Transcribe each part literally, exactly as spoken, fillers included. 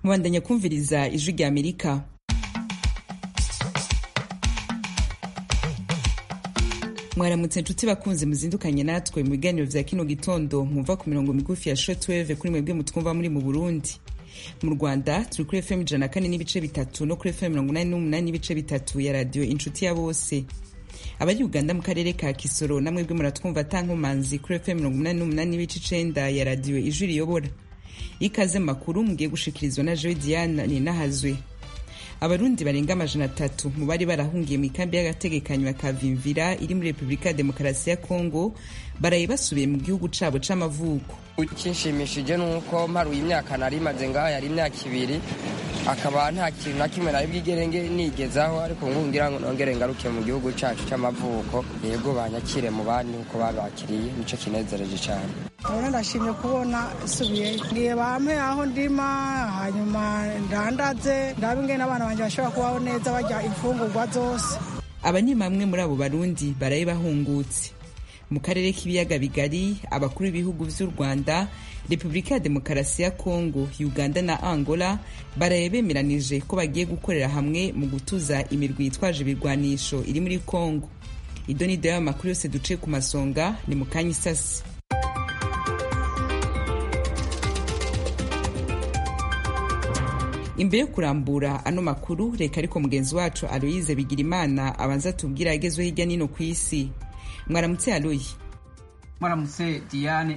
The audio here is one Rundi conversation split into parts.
mubandanya kumviriza ijwi rya Amerika. Mwaramutse nshuti bakunze muzindukanye natwe mu biganiro vya kino gitondo mwumva ku mirongo migufi ya shortwave kuri mwebwe mutwumva muri mu Burundi. Mu Rwanda turi kuri F M ijana na kane n'ibice bitatu no kuri F M mirongo inani n'umunani n'ibice bitatu ya radio Inshuti ya Bose. Abari Uganda mu karere ka Kisoro namwe bwe muratwumva tankomanzi kuri F M mirongo inani n'umunani n'ibice icenda ya radio Ijwi Riyobora. Ikaze makuru mugiye gushikirizwa na Joy Diane Ninahazwe. Abarundi barenga amajana atatu mu bari barahungiye mu ikambi y'agategekanyo ya Kavimvira iri muri Republika ya Demokarasi ya Kongo baraye basubiye mu gihugu cabo c'amavuko. Ikinshimishije nuko mparuye imyaka nari maze ngaho yari imyaka ibiri akaba nta kintu na kimwe nari bwigerenge nigezaho, ariko ngungira ngo nongere ngaruke mu gihugu cacu c'amavuko, yego banyakire mu bandi uko babakiriye, nico kinezereje cyane. Ahora ndashimye kubona subiye ngiye bampe aho ndima, hanyuma ndandaze ndabinge n'abana banje bashobora kubaho neza barya imfungurwa zose. Aba ni bamwe muri abo Barundi baraye bahungutse. Mu karere k'ibiyaga bigari, abakuru b'ibihugu vy'u Rwanda, Republika ya Demokarasi ya Kongo, Uganda na Angola baraye bemeranije ko bagiye gukorera hamwe mu gutuza imirwi yitwaje ibirwanisho iri muri Kongo. Idoni de y'amakuru yose duce ku masonga ni mu kanya isasi. Imbere yo kurambura ano makuru, reka ariko mugenzi wacu Aloise Bigirimana abanza tubwira agezwe hirya nino ku isi. Mwaramutse Aloyi. Mwaramutse Diane.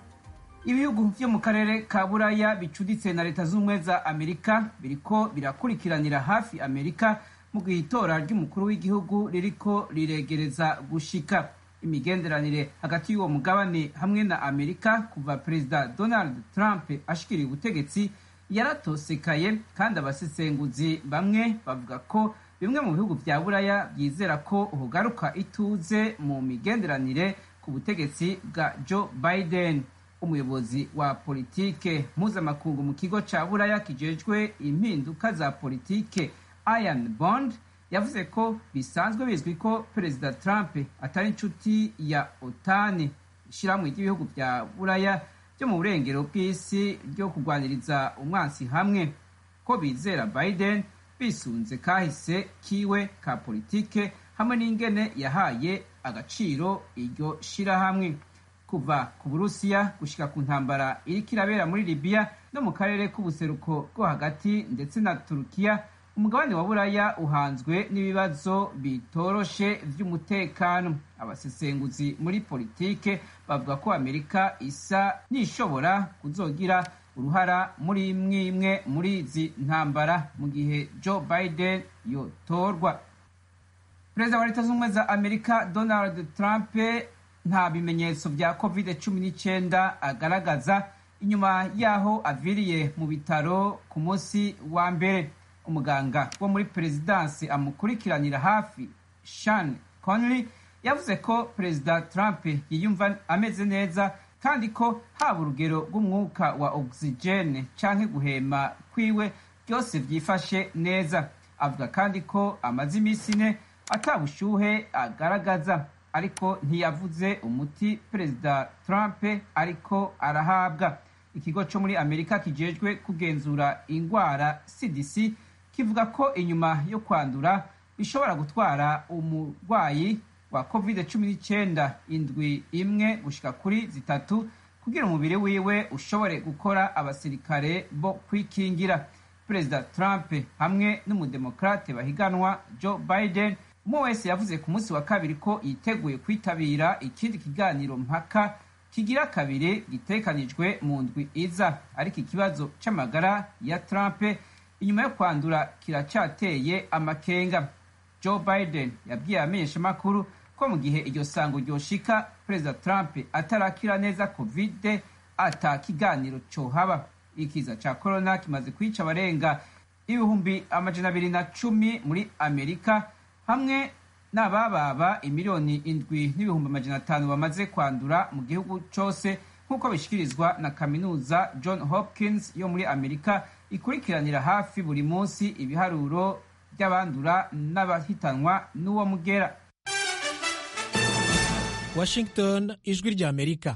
Ibihugu vyo mu karere ka Buraya bicuditse na leta z'ubumwe za Amerika biriko birakurikiranira hafi Amerika mu gitora ry'umukuru w'igihugu ririko riregereza gushika. Imigenderanire hagati y'uwo mugabane hamwe na Amerika kuva Perezida Donald Trump ashikiriye ubutegetsi yaratosekaye, kandi abasesenguzi bamwe bavuga ko bimwe mu bihugu vya Buraya byizera ko uhugaruka ituze mu migenderanire ku butegetsi bwa Joe Biden. Umuyobozi wa politike mpuzamakungu mu kigo ca Buraya kijejwe impinduka za politike Ian Bond yavuze ko bisanzwe bizwi ko Perezida Trump atari inshuti ya OTAN, ishirahamwe ry'ibihugu vya Buraya byo mu burengero bw'isi ryo kurwaniriza umwansi hamwe, ko bizera Biden bisunze kahise kiwe ka politike hamwe n'ingene yahaye agaciro iryo shirahamwe. Kuva ku Burusiya gushika ku ntambara iriko irabera muri Libya no mu karere k'ubuseruko bwo hagati ndetse na Turukiya, umugabane wa Buraya uhanzwe n'ibibazo bitoroshe vy'umutekano. Abasesenguzi muri politike bavuga ko Amerika isa nishobora kuzogira uruhara muri imwe imwe muri izi ntambara mu gihe Joe Biden yotorwa. Perezida wa leta z'ubumwe za Amerika Donald Trump nta bimenyetso vya covid cumi n'icenda agaragaza inyuma yaho aviriye mu bitaro ku munsi wa mbere. Umuganga wo muri perezidansi amukurikiranira hafi Sean Connery yavuze ko Perezida Trump yiyumva ameze neza, kandi ko haba urugero rw'umwuka wa oxygene canke guhema kwiwe byose vyifashe neza. Avuga kandi ko amaze imisi ine atabushuhe agaragaza, ariko ntiyavuze umuti Perezida Trump ariko arahabwa. Ikigo co muri Amerika kijejwe kugenzura ingwara C D C kivuga ko inyuma yo kwandura bishobora gutwara umurwayi wa covid cumi n'icenda indwi imwe gushika kuri zitatu kugira umubiri wiwe ushobore gukora abasirikare bo kwikingira. Perezida Trump hamwe n'umudemokrate bahiganwa Joe Biden, umwe wese yavuze ku munsi wa kabiri ko yiteguye kwitabira ikindi kiganiro mpaka kigira kabiri gitekanijwe mu ndwi iza, ariko ikibazo c'amagara ya Trump inyuma yo kwandura kiracateye amakenga. Joe Biden yabwiye abamenyeshamakuru ko mu gihe iryo sango ryoshika Perezida Trump atarakira neza covid ata kiganiro cohaba. Ikiza ca corona kimaze kwica abarenga ibihumbi amajana abiri na cumi muri Amerika, hamwe n'abababa imiliyoni indwi n'ibihumbi amajana atanu bamaze kwandura mu gihugu cose, nk'uko bishikirizwa na kaminuza John Hopkins yo muri Amerika ikurikiranira hafi buri munsi ibiharuro by'abandura n'abahitanwa n'uwo mugera. Washington, ijwi rya Amerika.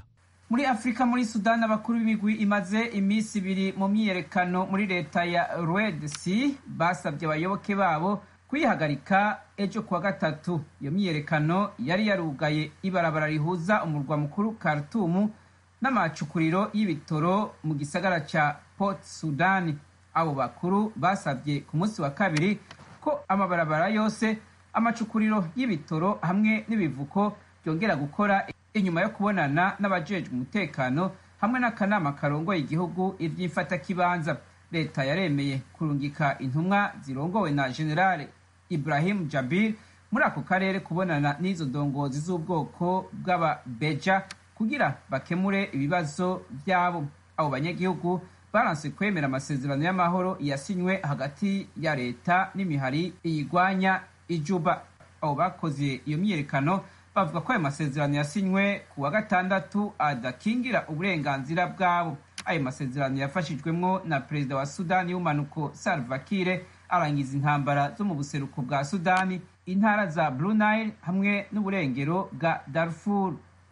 muri Afrika, muri Sudani, abakuru b'imigwi imaze iminsi ibiri mu myiyerekano muri leta ya Red Sea basabye abayoboke babo kuyihagarika ejo kuwa gatatu. Iyo myiyerekano yari yarugaye ibarabara rihuza umurwa mukuru Khartoum n'amacukuriro y'ibitoro mu gisagara ca Port Sudan. Abo bakuru basabye ku munsi wa kabiri ko amabarabara yose, amacukuriro y'ibitoro hamwe n'ibivuko byongera gukora inyuma yo kubonana n'abajejwe umutekano hamwe n'akanama karongoye igihugu ivy'imfatakibanza. Leta yaremeye kurungika intumwa zirongowe na General Ibrahim Jabir muri ako karere kubonana n'izo ndongozi z'ubwoko bw'ababeja kugira bakemure ibibazo vyabo. Abo banyagihugu baranse kwemera amasezerano y'amahoro yasinywe hagati ya leta n'imihari iyigwanya ijuba. Abo bakoze iyo myiyerekano bavuga ko ayo masezerano yasinywe ku wa gatandatu adakingira uburenganzira bwabo. Ayo masezerano yafashijwemwo na perezida wa Sudani y'umanuko Salva Kiir arangiza intambara zo mu buseruko bwa Sudani, intara za Blue Nile hamwe n'uburengero bwa Darfur.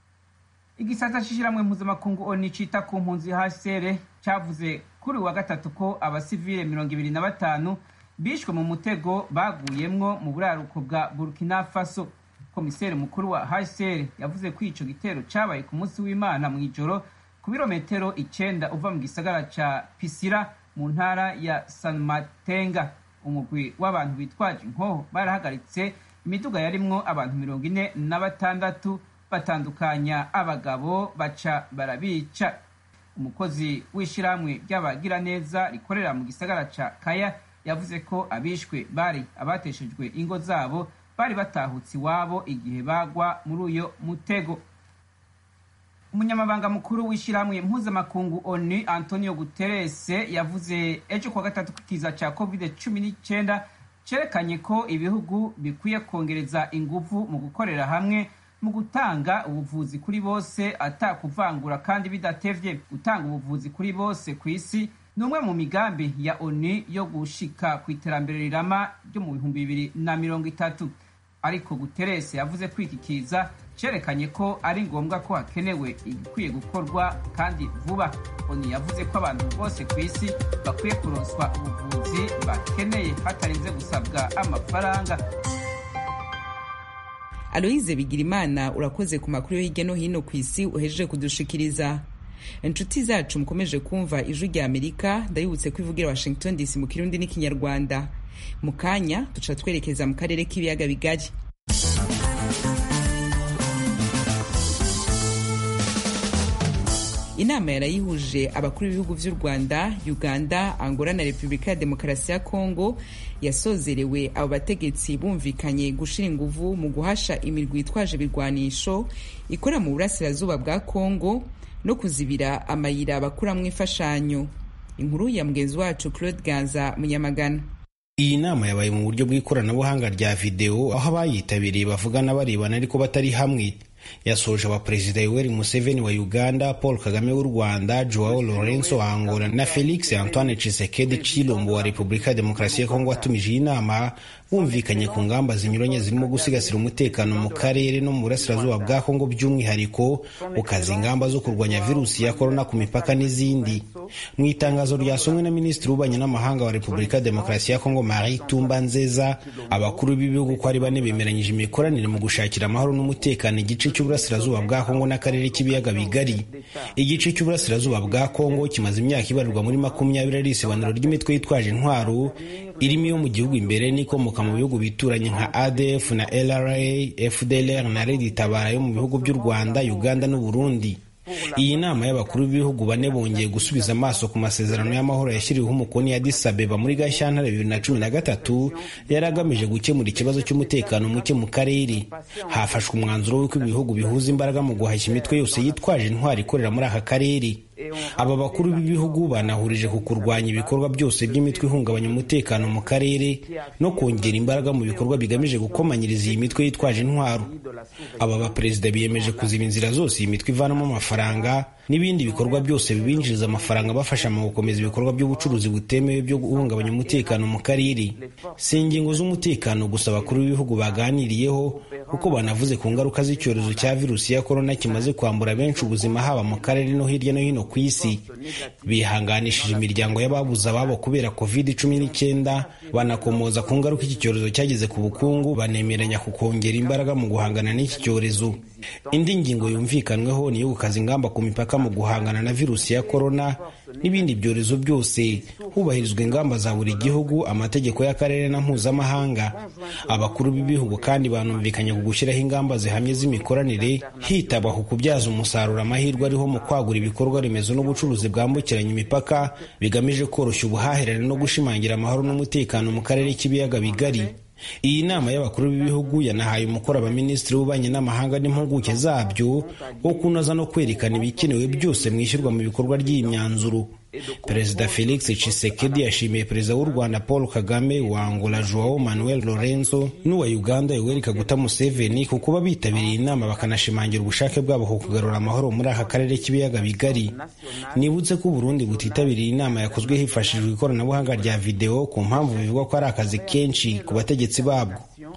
Igisata c'ishiramwe mpuzamakungu ONU cita ku mpunzi H C R cavuze kuri wa gatatu ko abasivile mirongo ibiri na batanu bishwe mu mutego baguyemwo mu buraruko bwa Burkina Faso. Komiseri mukuru wa H C R yavuze ko ico gitero cabaye ku munsi w'Imana mw'ijoro ku birometero icenda uva mu gisagara ca Pisira mu ntara ya San Matenga. Umugwi w'abantu bitwaje inkoho barahagaritse imiduga yarimwo abantu mirongo ine na batandatu batandukanya abagabo baca barabica. Umukozi w'ishiramwe ry'abagira neza rikorera mu gisagara ca Kaya yavuze ko abishwe bari abateshejwe ingo zabo, bari batahutse iwabo igihe bagwa muri uyo mutego. Umunyamabanga mukuru w'ishiramwe mpuzamakungu ONU Antonio Guterres yavuze ejo kwa gatatu kikiza ca covid cumi n'icyenda cerekanye ko ibihugu bikwiye kongereza inguvu mu gukorera hamwe mu gutanga ubuvuzi kuri bose atakuvangura kandi bidatevye. Gutanga ubuvuzi kuri bose ku isi ni umwe mu migambi ya ONU yo gushika ku iterambere rirama ryo mu bihumbi bibiri na mirongo itatu. Ariko Guterres yavuze ko iki kiza cerekanye ko ari ngombwa ko hakenewe igikwiye gukorwa kandi vuba. ONU yavuze ko abantu bose ku isi bakwiye kuronswa ubuvuzi bakeneye hatarinze gusabwa amafaranga. Aloise Bigirimana, urakoze ku makuru yo hirya no hino ku isi uhejeje kudushikiriza. Inshuti zacu mukomeje kumva ijwi rya Amerika, ndabibutse ko ivugira Washington D C mu Kirundi n'Ikinyarwanda. Mu kanya duca twerekeza mu karere k'ibiyaga bigari. Inama yarayihuje abakuru b'ibihugu vy'u Rwanda, Uganda, Angola na Repubulika ya Demokarasi ya Kongo yasozerewe. Abo bategetsi bumvikanye gushira inguvu mu guhasha imirwi itwaje ibirwanisho ikora mu burasirazuba bwa Kongo no kuzibira amayira bakuramwo imfashanyo. Inkuru ya mugenzi wacu Claude Ganza Munyamagana. Iyi nama yabaye mu buryo bw'ikoranabuhanga rya video, aho abayitabiriye bavugana barebana ariko batari hamwe. Yasoje abaperezida Yoweri Museveni wa Uganda, Paul Kagame w'u Rwanda, Joao Lourenço wa Angola na Felix Antoine Tshisekedi Tshilombo wa Repubulika ya Demokarasi ya Kongo watumije iyi nama, bumvikanye ku ngamba zinyuranye zirimo gusigasira umutekano mu karere no mu burasirazuba bwa Kongo, by'umwihariko ukaza ingamba zo kurwanya virusi ya corona ku mipaka n'izindi. Mu itangazo ryasomwe na Minisitiri w'Ububanyi n'Amahanga wa Repubulika ya Demokarasi ya Kongo Marie Tumba Nzeza, abakuru b'ibihugu ko ari bane bemeranyije imikoranire mu gushakira amahoro n'umutekano igice cy'uburasirazuba bwa Kongo n'akarere k'ibiyaga bigari. Igice cy'uburasirazuba bwa Kongo kimaze imyaka ibarirwa muri makumyabiri ari isobanuro ry'imitwe yitwaje intwaro irimo yo mu gihugu imbere n'ikomoka mu bihugu bituranye nka A D F na L R A, F D L R na Red Tabara yo mu bihugu by'u Rwanda, Uganda n'u Burundi. Iyi nama y'abakuru b'ibihugu bane bongeye gusubiza amaso ku masezerano y'amahoro yashyiriweho umukono ya Addis Abeba muri Gashyantare bibiri na cumi na gatatu yari agamije gukemura ikibazo cy'umutekano muke mu karere. Hafashwe umwanzuro w'uko ibihugu bihuza imbaraga mu guhashya imitwe yose yitwaje intwari ikorera muri aka karere. Aba bakuru b'ibihugu banahurije ku kurwanya ibikorwa byose by'imitwe ihungabanya umutekano mu karere no kongera imbaraga mu bikorwa bigamije gukomanyiriza iyi mitwe yitwaje intwaro. Aba baperezida biyemeje kuziba inzira zose iyi mitwe ivanamo amafaranga n'ibindi bikorwa byose bibinjiriza amafaranga bafasha mu gukomeza ibikorwa by'ubucuruzi butemewe byo guhungabanya umutekano mu karere. Si ingingo z'umutekano gusa abakuru b'ibihugu baganiriyeho, kuko banavuze ku ngaruka z'icyorezo cya virusi ya korona kimaze kwambura benshi ubuzima haba mu karere no hirya no hino ku isi. Bihanganishije imiryango y'ababuze ababo kubera covid cumi n'icyenda, banakomoza ku ngaruka iki cyorezo cyageze ku bukungu, banemeranya ku kongera imbaraga mu guhangana n'iki cyorezo. Indi ngingo yumvikanweho ni yo gukaza ingamba ku mipaka mu guhangana na virusi ya korona n'ibindi byorezo byose, hubahirizwa ingamba za buri gihugu, amategeko y'akarere na mpuzamahanga. Abakuru b'ibihugu kandi banumvikanye ku gushyiraho ingamba zihamye z'imikoranire, hitabwa ku kubyaza umusaruro amahirwe ariho mu kwagura ibikorwa remezo n'ubucuruzi bwambukiranya imipaka, bigamije koroshya ubuhahirane no gushimangira amahoro n'umutekano mu karere k'ibiyaga bigari. Iyi nama y'abakuru b'ibihugu yanahaye umukoro abaminisitiri w'ububanyi n'amahanga n'impuguke zabyo wo kunoza no kwerekana ibikenewe byose mu ishyirwa mu bikorwa ry'iyi myanzuro. Perezida Felix Tshisekedi yashimiye Perezida w'u Rwanda Paul Kagame, wa Angola Joao Manuel Lorenzo n'uwa Uganda Yoweri Kaguta Museveni ku kuba bitabiriye inama bakanashimangira ubushake bwabo ku kugarura amahoro muri aka karere k'ibiyaga bigari. Nibutse ko Burundi butitabiriye inama yakozwe hifashishijwe ikoranabuhanga rya video ku mpamvu bivugwa ko ari akazi kenshi ku bategetsi babwo.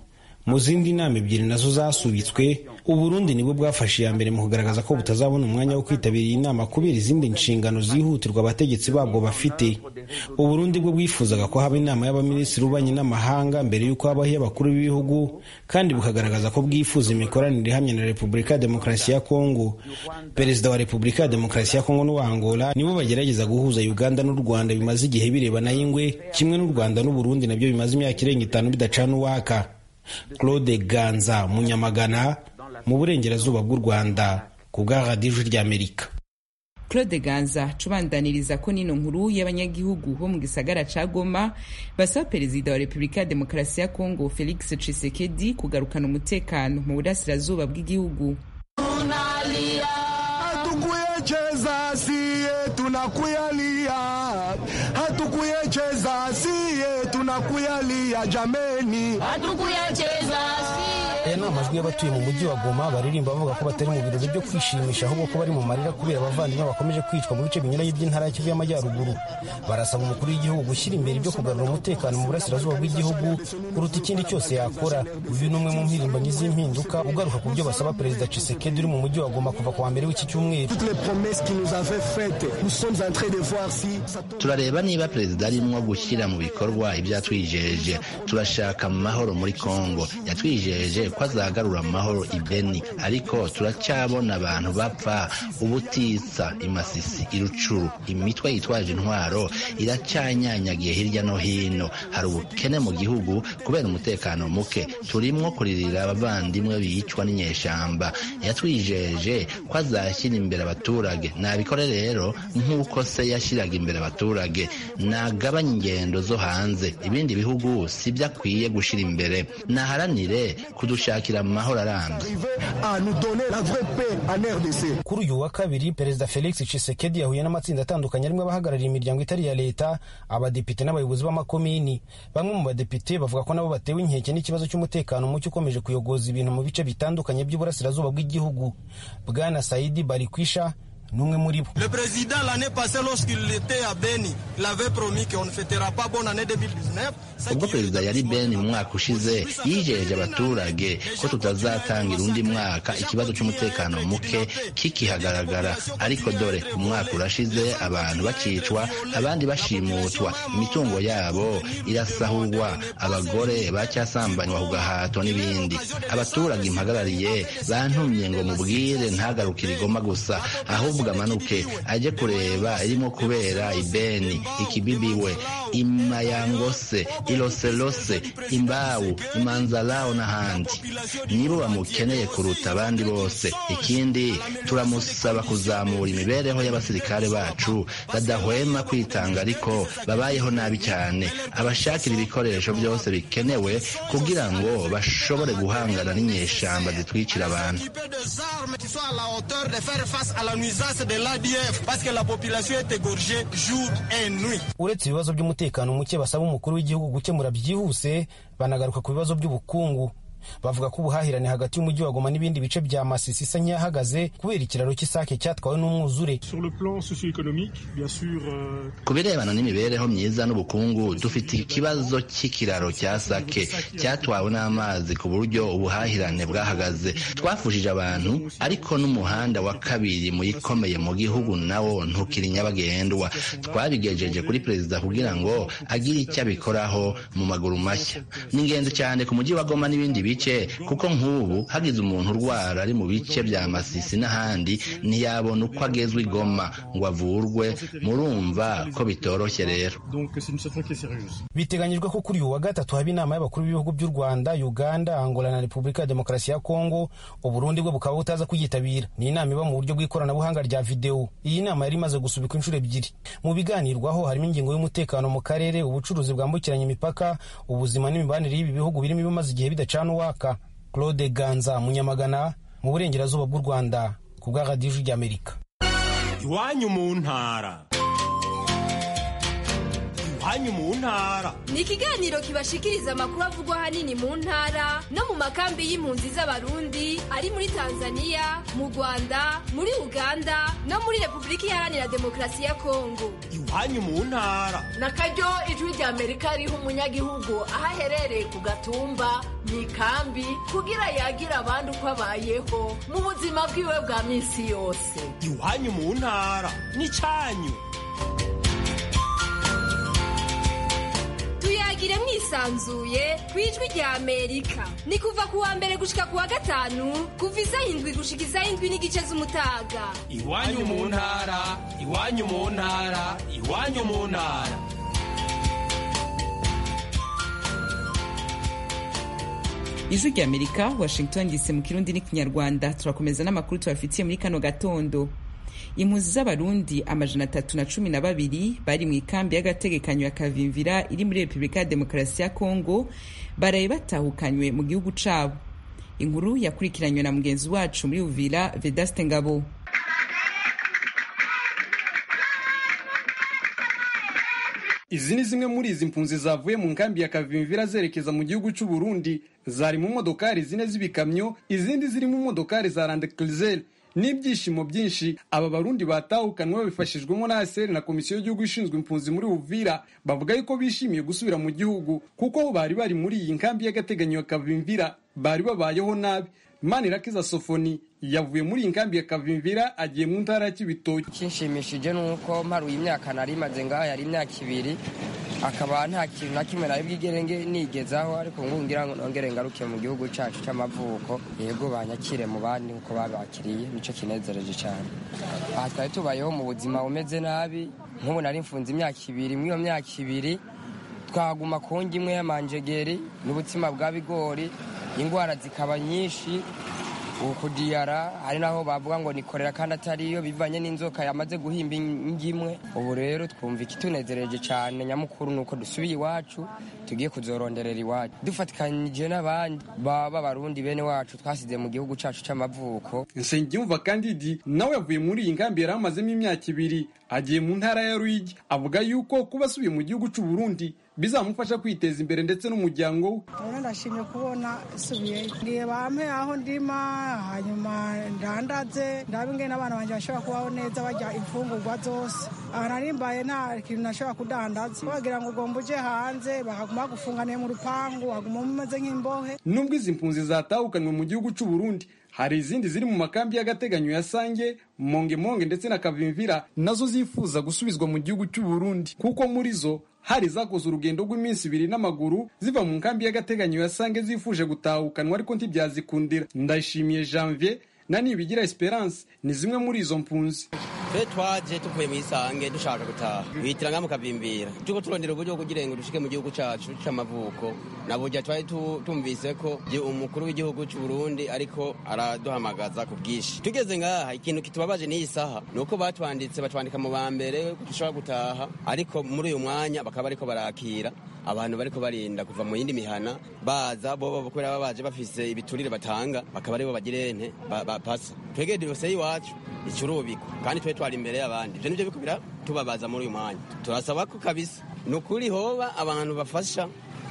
Mu zindi nama ebyiri nazo zasubitswe, Uburundi nibwo bwafashe iya mbere mu kugaragaza ko butazabona umwanya wo kwitabira iyi nama kubera izindi nshingano zihutirwa abategetsi babwo bafite. Uburundi bwo bwifuzaga ko haba inama y'abaminisitiri b'ububanyi n'amahanga mbere y'uko habaho iy'abakuru b'ibihugu, kandi bukagaragaza ko bwifuza imikoranire ihamye na Repubulika ya Demokarasi ya Kongo. Perezida wa Repubulika ya Demokarasi ya Kongo n'uwa Angola nibo bagerageza guhuza Uganda n'u Rwanda bimaze igihe birebana y'ingwe, kimwe n'u Rwanda n'u Burundi nabyo bimaze imyaka irenga itanu bidacana uwaka. Claude Ganza, Munyamagana, mu burengerazuba bw'u Rwanda, ku bwa Radio Ijwi ry'Amerika. Claude Ganza cubandaniriza ko nino nkuru y'abanyagihugu bo mu gisagara ca Goma basaba Perezida wa Repubulika ya Demokarasi ya Kongo Felix Tshisekedi kugarukana umutekano mu burasirazuba bw'igihugu. Hatukuyecheza siye tunakuyalia, hatukuyecheza siye tunakuyalia jameni, hatukuyecheza siye. Aya ni amajwi y'abatuye mu mujyi wa Goma baririmba bavuga ko batari mu birori byo kwishimisha, ahubwo ko bari mu marira kubera abavandimwe bakomeje kwicwa mu bice binyuranye by'intara ya Kivu y'Amajyaruguru. Barasaba umukuru w'igihugu gushyira imbere ibyo kugarura umutekano mu burasirazuba bw'igihugu kuruta ikindi cyose yakora. Uyu ni umwe mu mpirimbanyi z'impinduka ugaruka ku byo basaba Perezida Tshisekedi uri mu mujyi wa Goma kuva ku wa mbere w'iki cyumweru. Turareba niba perezida arimo gushyira mu bikorwa ibyo yatwijeje. Turashaka amahoro muri Kongo, yatwijeje ko azagarura amahoro i Beni, ariko turacyabona abantu bapfa ubutitsa i Masisi, i Rucuru. Imitwe yitwaje intwaro iracyanyanyagiye hirya no hino. Hari ubukene mu gihugu kubera umutekano muke. Turimo kuririra abavandimwe bicwa n'inyeshyamba. Yatwijeje ko azashyira imbere abaturage. Nabikore rero nk'uko se yashyiraga imbere abaturage. Nagabanya ingendo zo hanze. Ibindi bihugu si byo akwiye gushyira imbere. Naharanire kudushakira amahoro arambye. Kuri uyu wa kabiri, Perezida Felix Tshisekedi yahuye n'amatsinda atandukanye arimo abahagarariye imiryango itari iya leta, abadepite n'abayobozi b'amakomini. Bamwe mu badepite bavuga ko nabo batewe inkeke n'ikibazo cy'umutekano muke ukomeje kuyogoza ibintu mu bice bitandukanye by'uburasirazuba bw'igihugu. Bwana Saidi Barikwisha n'umwe muri bo. Le président l'année passée lorsqu'il était à Beni, il avait promis qu'on ne fêtera pas bonne année deux mille dix-neuf. Ubwo perezida yari Beni mu mwaka ushize yijeje abaturage ko tutazatangira undi mwaka ikibazo cy'umutekano muke kikihagaragara, ariko dore umwaka urashize abantu bakicwa, abandi bashimutwa, imitungo yabo irasahurwa, abagore bacyasambanywa ku gahato n'ibindi. Abaturage impagarariye bantumye ngo mubwire ntagarukire Goma gusa, ahubwo amanuke ajye kureba irimo kubera i Beni, Ikibibiwe, Imayangose, Iloselose, Imbawu, Imanzalao n'ahandi. Nibo bamukeneye kuruta abandi bose. Ikindi turamusaba kuzamura imibereho y'abasirikare bacu badahwema kwitanga, ariko babayeho nabi cyane. Abashakira ibikoresho byose bikenewe kugira ngo bashobore guhangana n'inyeshyamba zitwicira abantu. Uretse ibibazo by'umutekano muke basaba umukuru w'igihugu gukemura byihuse, banagaruka ku bibazo by'ubukungu. bavuga ko ubuhahirane hagati y'umujyi wa Goma n'ibindi bice bya Masisi isa nk'iyahagaze kubera ikiraro cy'Isake cyatwawe n'umwuzure. Ku birebana n'imibereho myiza n'ubukungu, dufite ikibazo cy'ikiraro cya Sake cyatwawe n'amazi ku buryo ubuhahirane bwahagaze. Twafujije abantu, ariko n'umuhanda wa kabiri mu ikomeye mu gihugu nawo ntukiri nyabagendwa. Twabigejeje kuri perezida kugira ngo agire icyo abikoraho mu maguru mashya. Ni ingenzi cyane ku mujyi wa Goma n'ibindi bice, kuko nk'ubu hagize umuntu urwara ari mu bice bya Masisi n'ahandi ntiyabona uko agezwa i Goma ngo avurwe. Murumva ko bitoroshye rero. Biteganyijwe ko kuri uyu wa gatatu haba inama y'abakuru b'ibihugu by'u Rwanda, Uganda, Angola na Repubulika ya Demokarasi ya Kongo. Uburundi bwo bukaba butaza kuyitabira. Ni inama iba mu buryo bw'ikoranabuhanga rya video. Iyi nama yari imaze gusubikwa inshuro ebyiri. Mu biganirwaho harimo ingingo y'umutekano mu karere, ubucuruzi bwambukiranya imipaka, ubuzima n'imibanire y'ibi bihugu birimo ibimaze igihe bidacana uwaka. Claude Ganza, Munyamagana, mu burengerazuba bw'u Rwanda, ku bwa Radio Ijwi ry'Amerika. Iwanyu mu ntara. Iwanyu mu ntara ni ikiganiro kibashikiriza amakuru avugwa ahanini mu ntara no mu makambi y'impunzi z'abarundi ari muri Tanzania, mu Rwanda, muri Uganda no muri Repubulika Iharanira Demokarasi ya Kongo. Iwanyu mu ntara na karyo Ijwi ry'Amerika riha umunyagihugu aho aherereye ku gatumba mu ikambi kugira yagira abandi uko abayeho mu buzima bwiwe bwa minsi yose. Iwanyu mu ntara ni cyanyu. Tuyagire mwisanzuye ku Ijwi ry'Amerika. Ni kuva ku wa mbere gushika ku wa gatanu kuva isaha indwi gushika isaha indwi n'igice z'umutaga. Iwanyu mu ntara, iwanyu mu ntara, iwanyu mu ntara. Ijwi ry'Amerika, Washington D C mu Kirundi n'Ikinyarwanda. Turakomeza n'amakuru tubafitiye muri kano gatondo. Impunzi z'abarundi amajana atatu na cumi na babiri bari mu ikambi y'agategekanyo ya Kavimvira iri muri Repubulika ya Demokarasi ya Kongo baraye batahukanywe mu gihugu cabo. Inkuru yakurikiranywe na mugenzi wacu muri Uvira, Vedaste Ngabo. Izi ni zimwe muri izi mpunzi zavuye mu nkambi ya Kavimvira zerekeza mu gihugu cy'u Burundi. Zari mu modokari zine z'ibikamyo, izindi ziri mu modokari za Land Cruiser. N'ibyishimo byinshi aba barundi batahukanwe babifashijwemo na A S R na Komisiyo y'Igihugu ishinzwe impunzi muri Uvira. Bavuga yuko bishimiye gusubira mu gihugu kuko bari bari muri iyi nkambi y'agateganyo ya Kavimvira bari babayeho nabi. Manirakiza Sofoni yavuye muri iyi nkambi ya Kavimvira agiye mu ntara ya Kibitoki. Kinshimishije nuko mparuye imyaka nari maze ngaho yari imyaka ibiri, akaba nta kintu na kimwe nari bwigerenge nigezaho, ariko ngo ngira ngo nongere ngaruke mu gihugu cyacu cy'amavuko. Yego banyakire mu bandi uko babakiriye, nico kinezereje cyane. Aha twari tubayeho mu buzima bumeze nabi, nk'ubu nari mfunze imyaka ibiri. Muri iyo myaka ibiri twaguma ku ngimwe y'amanjegeri n'ubutsima bwa bigori, ingwara zikaba nyinshi, ukudiyara hari naho bavuga ngo nikorera kandi atariyo, bivanye n'inzoka yamaze guhimba ingimwe. Ubu rero twumva ikitunezereje cyane nyamukuru nuko dusubiye iwacu, tugiye kuzoronderera iwacu dufatikanyije n'abandi baba barundi bene wacu twasize mu gihugu cyacu cy'amavuko. Nsengiyumva Kandidi nawe yavuye muri iyi nkambi yari amazemo imyaka ibiri, agiye mu ntara ya Ruyigi. Avuga yuko kuba asubiye mu gihugu cy'u Burundi bizamufasha kwiteza imbere ndetse n'umuryango we. Urabona ndashimye kubona isubiye. Ngiye bampe aho ndima, hanyuma ndandaze, ndabinge n'abana banje bashobora kubaho neza barya imfungurwa zose. Aha narimbaye nta kintu nashobora kudandaza. Bagira ngo ugomba uje hanze bakaguma gufunganiye mu rupangu, aguma umeze nk'imbohe. Nubwo izi mpunzi zatahukanwe mu gihugu cy'u Burundi, hari izindi ziri mu makambi y'agateganyo ya Sange, Monge Monge ndetse na Kavimvira nazo zifuza gusubizwa mu gihugu cy'u Burundi, kuko muri zo hari zakoze urugendo rw'iminsi ibiri n'amaguru ziva mu nkambi y'agateganyo ya Sange zifuje gutahukanwa ariko ntibyazikundira. Ndayishimiye Janvier na Nibigira Esperance ni zimwe muri izo mpunzi. Twe twaje tuvuye mu Isange dushaka gutaha, bitiranga mu Kavimvira tuko turondera uburyo kugira ngo dushike mu gihugu cyacu cy'amavuko. Nabujya twari tumvise ko umukuru w'igihugu cy'u Burundi ariko araduhamagaza ku bwishi. Tugeze ngaha ikintu kitubabaje ni isaha nuko batwanditse batwandika mu bambere dushaka gutaha, ariko muri uyu mwanya bakaba ariko barakira abantu bariko barinda kuva mu yindi mihana baza bo bakora babaje bafise ibiturire batanga, bakaba aribo bagirente bapasa. Twegeye dose yiwacu icurubiko kandi twe twari imbere y'abandi. Ivyo nivyo bikubira tubabaza muri uyu mwanya. Turasaba ko kabisa nukuri hoba abantu bafasha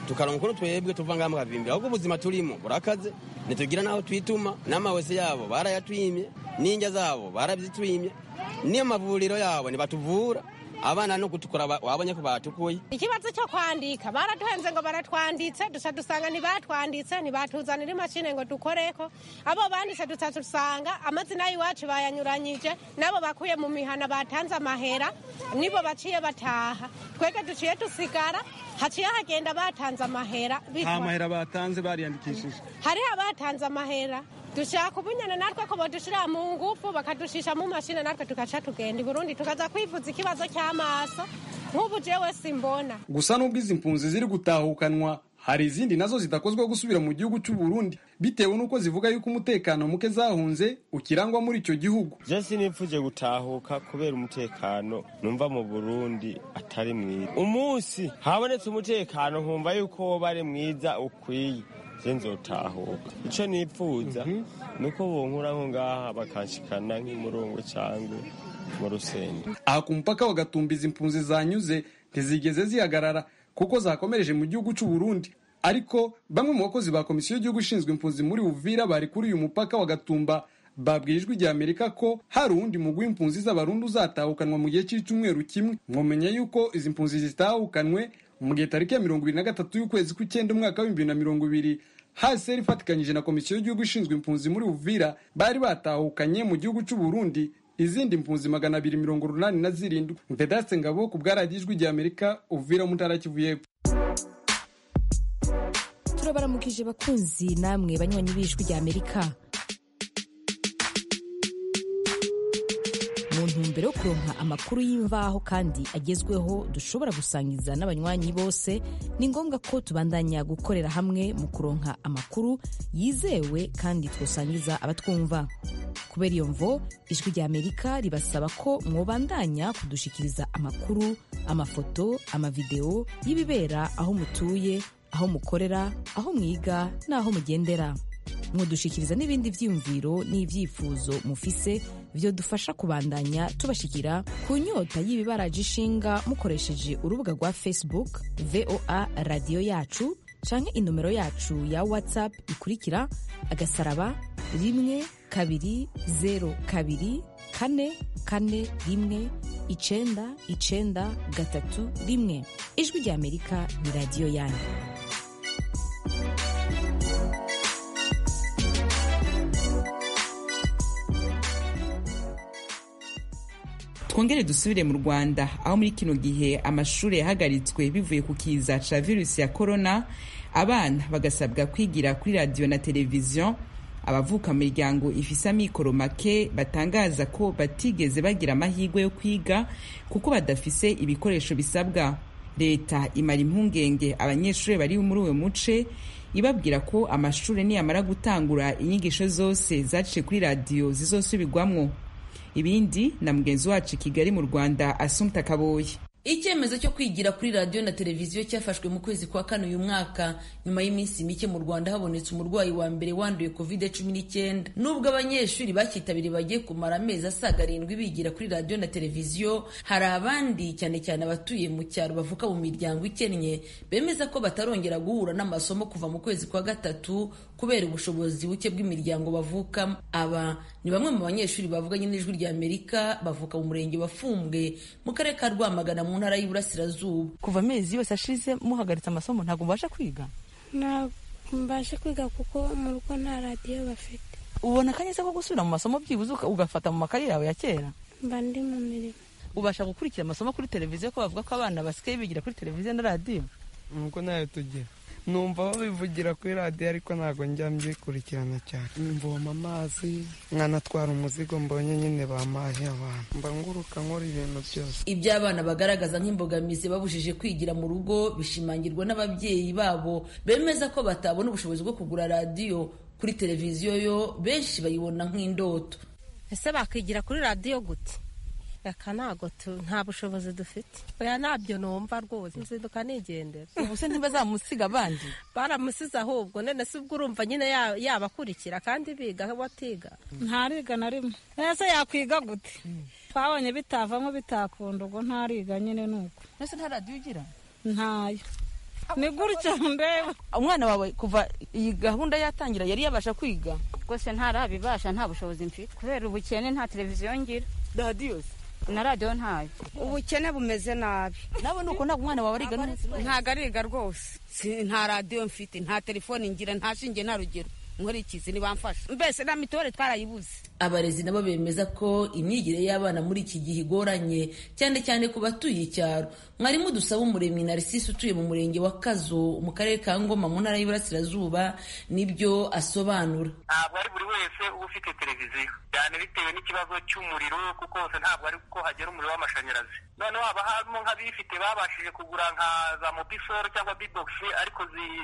tukaronka ukuntu twebwe tuva ngaha mu kavimbira ahubwo ubuzima turimo burakaze ntitugira n'aho twituma n'amawese yabo barayatwimye n'indya zabo barabyitwimye n'amavuriro yabo ntibatuvura abana no kutukora wabonye ko batukuye. Ikibazo cyo kwandika baratuhenze ngo baratwanditse dusa dusanga ntibatwanditse ntibatuzanira imashini ngo dukoreko abo banditse dusa dusanga amazina y'iwacu bayanyuranyije nabo bakuye mu mihana batanze amahera nibo baciye bataha twege duciye dusigara haciye hagenda batanze amahera nta mahera batanze bariyandikishije hari abatanze amahera dushaka ubunyana natwe ko badushira mu ngufu bakadushisha mu mashini natwe tugaca tugenda i Burundi tukaza kwivuza ikibazo cy'amaso nk'ubu jewe simbona. Gusa n'ubwo izi mpunzi ziri gutahukanwa hari izindi nazo zidakozwe gusubira mu gihugu cy'u Burundi bitewe nuko zivuga yuko umutekano muke zahunze ukirangwa muri icyo gihugu. Je sinipfuje gutahuka kubera umutekano numva mu Burundi atari mwiza. Umunsi habonetse umutekano nkumva yuko bari mwiza ukwiye nzotahuka. Ico nipfuza nuko bonkura nko ngaha bakanshikana nk'imurongo cyangwa mu Rusenge. Aha ku mupaka wa Gatumba izi mpunzi zanyuze ntizigeze zihagarara kuko zakomereje mu gihugu cy'u Burundi, ariko bamwe mu bakozi ba komisiyo y'igihugu ishinzwe impunzi muri Uvira bari kuri uyu mupaka wa Gatumba babwiye ijwi rya Amerika ko hari uwundi mugwi w'impunzi z'abarundi uzatahukanwa mu gihe cy'icyumweru kimwe. Mwomenye yuko izi mpunzi zitahukanwe mu gihe tariki ya mirongo ibiri na gatatu y'ukwezi kw'icyenda umwaka wa bibiri na mirongo ibiri hasi ifatikanyije na komisiyo y'igihugu ishinzwe impunzi muri Uvira bari batahukanye mu gihugu cy'u Burundi izindi mpunzi magana abiri mirongo urunani na zirindwi. Mpedaste Ngabo ku bw'aradiyo ijwi rya Amerika Uvira mu ntara Kivu y'Epfo. Turabaramukije bakunzi namwe banywanyi b'ijwi rya Amerika. Mu ntumbero yo kuronka amakuru y'imvaho kandi agezweho dushobora gusangiza n'abanywanyi bose, ni ngombwa ko tubandanya gukorera hamwe mu kuronka amakuru yizewe kandi twosangiza abatwumva. Kubera iyo mvo ijwi rya Amerika ribasaba ko mwobandanya kudushikiriza amakuru, amafoto, amavideo y'ibibera aho mutuye, aho mukorera, aho mwiga n'aho mugendera. Mwodushikiriza n'ibindi vyiyumviro n'ivyifuzo mufise vyo dufasha kubandanya tubashikira ku nyota y'ibibaraje ishinga mukoresheje urubuga rwa Facebook V O A Radio Yacu canke inomero yacu ya WhatsApp ikurikira agasaraba rimwe kabiri zero kabiri kane kane rimwe icenda icenda gatatu rimwe. Ijwi rya Amerika ni radio yanyu. Twongere dusubire mu Rwanda aho muri kino gihe amashuri yahagaritswe bivuye ku kiza ca virusi ya corona, abana bagasabwa kwigira kuri radio na televiziyo. Abavuka mu miryango ifise amikoro make batangaza ko batigeze bagira amahirwe yo kwiga kuko badafise ibikoresho bisabwa. Leta imara impungenge abanyeshuri bari muri uwo muce ibabwira ko amashuri niyamara gutangura inyigisho zose zaciye kuri radio zizosubirwamwo. Ibindi na mugenzi wacu Kigali mu Rwanda Assumpta Kaboyi. Icyemezo cyo kwigira kuri radio na televiziyo cyafashwe mu kwezi kwa kane uyu mwaka nyuma y'iminsi mike mu Rwanda habonetse umurwayi wa mbere wanduye covid cumi n'icyenda. Nubwo abanyeshuri bakitabiriye bagiye kumara amezi asaga arindwi bigira kuri radio na televiziyo, hari abandi cyane cyane abatuye mu cyaro bavuka mu miryango ikennye bemeza ko batarongera guhura n'amasomo kuva mu kwezi kwa gatatu kubera ubushobozi buke bw'imiryango bavukamo. Aba ni bamwe mu banyeshuri bavuganye n'ijwi rya Amerika bavuka mu murenge wa Fumbwe mu karere ka Rwamagana mu ntara y'Iburasirazuba. Kuva amezi yose ashize muhagaritse amasomo ntabwo mbasha kwiga? Ntabwo mbasha kwiga kuko mu rugo nta radiyo bafite. Ubona akanya ko gusubira mu masomo byibuze ugafata mu makayi yawe ya kera? Mba ndi mu mirimo. Ubasha gukurikira amasomo kuri televiziyo ko bavuga ko abana basigaye bigira kuri televiziyo na radiyo? Nuko nayo tugira. Numva babivugira kuri radiyo ariko ntabwo njya mbyikurikirana cyane. Mvoma amazi nkanatwara umuzigo mbonye nyine bamaye abantu, mba nguruka nkora ibintu byose. Ibyo abana bagaragaza nk'imbogamizi babujije kwigira mu rugo bishimangirwa n'ababyeyi babo bemeza ko batabona ubushobozi bwo kugura radiyo. Kuri televiziyo yo benshi bayibona nk'indoto. Ese bakigira kuri radiyo gute? Aka ntago nta bushobozi dufite. Oya nabyo numva rwose nzinduka nigendera. Ubu se ntibazamusiga abandi? Baramusize ahubwo none se ubwo urumva nyine yabakurikira kandi biga batiga. Ntariga na rimwe. Ese yakwiga gute? Twabonye bitavamo bitakunda ubwo ntariga nyine nuko. Ese nta radiyo ugira? Ntayo. ni gutya ndeba. Umwana wawe kuva iyi gahunda yatangira yari yabasha kwiga? Rwose ntarabibasha, nta bushobozi mfite kubera ubukene, nta televiziyo ngira. Radio na radio ntayo. Ubukene bumeze nabi. Nawe nuko ntabwo umwana wawe ariga neza? Ntago ariga rwose. Nta radio mfite, nta telefone ngira, nta shinge, nta rugero. Nkurikizi ni bamfasha. Mbese na mitore twarayibuze. Abarezi nabo bemeza ko imyigire y'abana muri iki gihe igoranye cyane cyane ku batuye icyaro. Mwarimu Dusaba Umuremyi Narcisse utuye mu murenge wa Kazo mu karere ka Ngoma mu ntara y'Iburasirazuba nibyo asobanura. Ntabwo ari buri wese uba ufite televiziyo cyane bitewe n'ikibazo cy'umuriro, kuko hose ntabwo ari ko hagera umuriro w'amashanyarazi. Noneho haba harimo nk'abifite babashije kugura nka za mobisoro cyangwa bibox ariko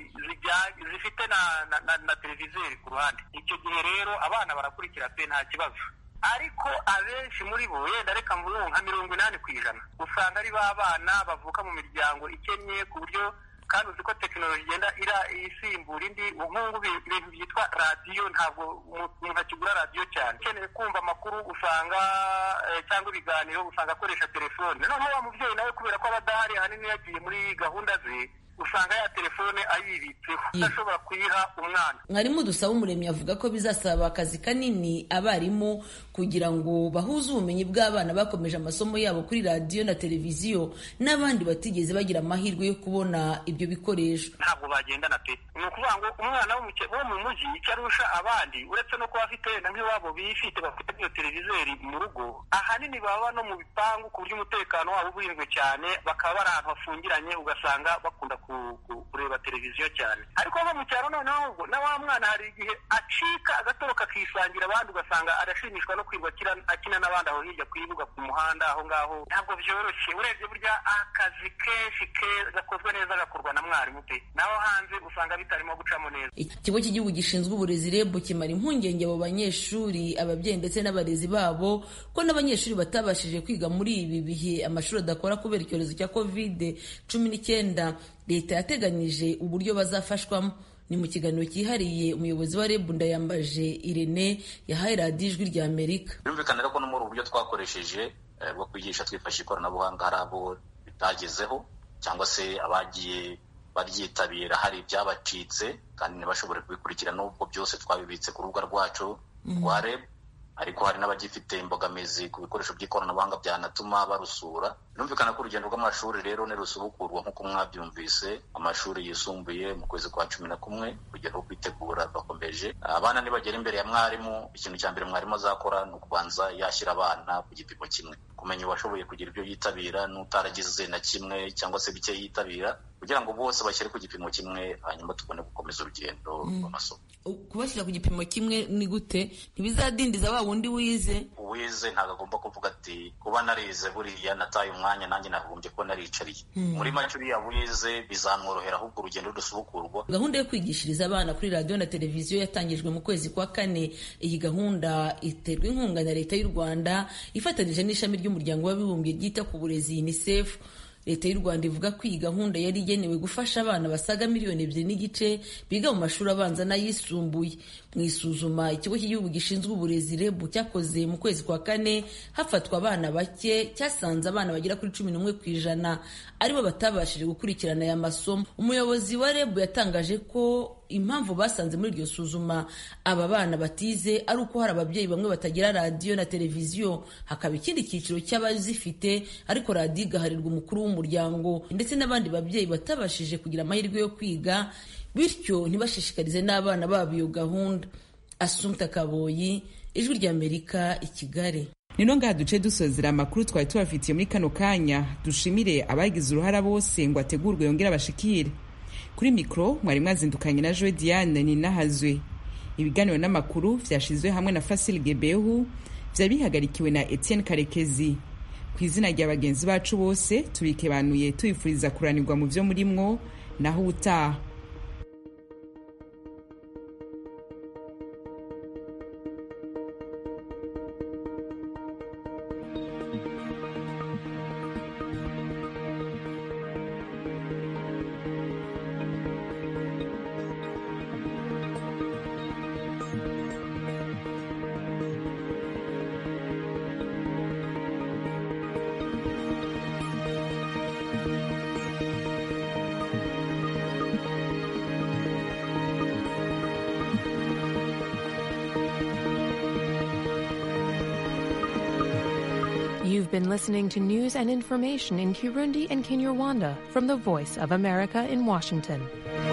zifite na, na, na, na televiziyo ku ruhande. Icyo gihe rero abana barakurikira pe nta kibazo, ariko abenshi muri bo yenda reka mvuge nka mirongo inani ku ijana usanga ari ba bana bavuka mu miryango ikennye, ku buryo kandi uzi ko tekinoloji igenda ira isimbura indi. Nk'ubu ibintu byitwa radiyo ntabwo umuntu akigura radiyo cyane, ukeneye kumva amakuru usanga cyangwa ibiganiro usanga akoresha telefone. Noneho wa mubyeyi nawe kubera ko aba adahari ahanini yagiye muri gahunda ze, usanga ya telefone ayibitseho udashobora kuyiha umwana. Mwarimu Dusaba Umuremyi avuga ko bizasaba akazi kanini abarimu kugira ngo bahuze ubumenyi bw'abana bakomeje amasomo yabo kuri radiyo na televiziyo n'abandi batigeze bagira amahirwe yo kubona ibyo bikoresho. Ntabwo bagendana pe. Ni ukuvuga ngo umwana wo mu mujyi icyo arusha abandi uretse no kuba afite na nk'iwabo bifite bafite iyo televizeri mu rugo, ahanini baba no mu bipangu ku buryo umutekano wabo uburinzwe cyane, bakaba bari ahantu hafungiranye ugasanga bakunda kureba televiziyo cyane. Ariko abo mu cyaro noneho ahubwo na wa mwana hari igihe acika agatoroka akisangira abandi, ugasanga arashimishwa no kwirwa akina n'abandi aho hirya kwibuga ku muhanda aho ngaho. Ntabwo byoroshye, urebye burya akazi kenshi gakozwe neza gakorwa na mwarimu pe, naho hanze usanga bitarimo gucamo neza. Ikigo cy'igihugu gishinzwe uburezi R E B kimara impungenge abo banyeshuri, ababyeyi ndetse n'abarezi babo ko n'abanyeshuri batabashije kwiga muri ibi bihe amashuri adakora kubera icyorezo cya covid cumi n'icyenda. Leta yateganyije uburyo bazafashwamo. Ni mu kiganiro cyihariye umuyobozi wa R E B Ndayambaje Irene yahaye radiyo Ijwi rya Amerika. Birumvikana ko no muri uburyo twakoresheje bwo kwigisha twifashisha ikoranabuhanga hari abo bitagezeho cyangwa se abagiye baryitabira hari ibyabacitse kandi ntibashobore kubikurikira, n'ubwo byose twabibitse ku rubuga rwacu rwa R E B. Ariko hari n'abagifite imbogamizi ku bikoresho by'ikoranabuhanga byanatuma barusura. Birumvikana ko urugendo rw'amashuri rero nirusubukurwa nk'uko mwabyumvise. Amashuri yisumbuye mu kwezi kwa cumi na kumwe urugendo rwo kwitegura bakomeje. Abana nibagera imbere ya mwarimu, ikintu cya mbere mwarimu azakora ni ukubanza yashyira abana ku gipimo kimwe, kumenya uwashoboye kugira ibyo yitabira n'utaragize na kimwe cyangwa se bike yitabira, kugira ngo bose bashyire ku gipimo kimwe, hanyuma tubone gukomeza urugendo rw'amasomo. Kubashyira ku gipimo kimwe ni gute? Ntibizadindiza wa wundi wize? Uwize ntabwo agomba kuvuga ati kuba narize buriya nataye umwanya nanjye nagombye ko naricariye. Muri make uriya wize bizamworohera, ahubwo urugendo rusubukurwa. Gahunda yo kwigishiriza abana kuri radiyo na televiziyo yatangijwe mu kwezi kwa kane. Iyi gahunda iterwa inkunga na Leta y'u Rwanda ifatanije n'ishami ry'umuryango w'abibumbye ryita ku burezi UNICEF. Leta y'u Rwanda ivuga ko iyi gahunda yari igenewe gufasha abana basaga miliyoni ebyiri n'igice biga mu mashuri abanza n'ayisumbuye. Mu isuzuma ikigo cy'igihugu gishinzwe uburezi R E B cyakoze mu kwezi kwa kane hafatwa abana bake, cyasanze abana bagera kuri cumi n'umwe ku ijana aribo batabashije gukurikirana aya masomo. Umuyobozi wa R E B yatangaje ko impamvu basanze muri iryo suzuma aba bana batize ari uko hari ababyeyi bamwe batagira radiyo na televiziyo, hakaba ikindi cyiciro cy'abazifite ariko radiyo igaharirwa umukuru w'umuryango, ndetse n'abandi babyeyi batabashije kugira amahirwe yo kwiga bityo ntibashishikarize n'abana babo iyo gahunda. Assumpta Kaboyi, Ijwi rya Amerika, i Kigali. Nino ngaha duce dusozera amakuru twari tubafitiye muri kano kanya. Dushimire abagize uruhara bose ngo ategurwe yongere abashikire. Kuri mikro mwari mwazindukanye na Joe Diane Ninahazwe. Ibiganiro n'amakuru vyashizwe hamwe na Fasil Gebehu, vyari bihagarikiwe na Etienne Karekezi. Ku izina rya bagenzi bacu bose tubikebanuye tuyifuriza kuranirwa mu vyo murimwo naho utaha. You've been listening to news and information in Kirundi and Kinyarwanda from the Voice of America in Washington.